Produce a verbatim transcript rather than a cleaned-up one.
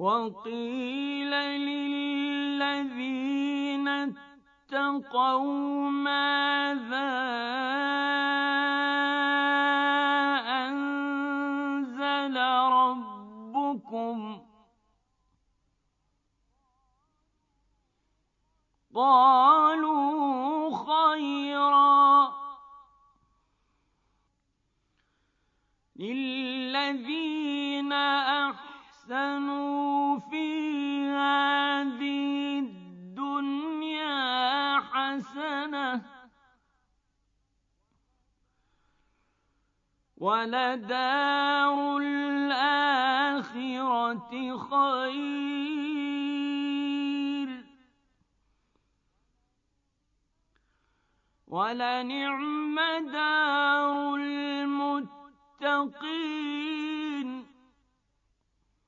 وقيل للذين اتقوا ماذا أنزل ربكم قالوا خيرا للذين أحسنوا في هذه الدنيا حسنة ولدار الآخرة خير ولنعم دار المتقين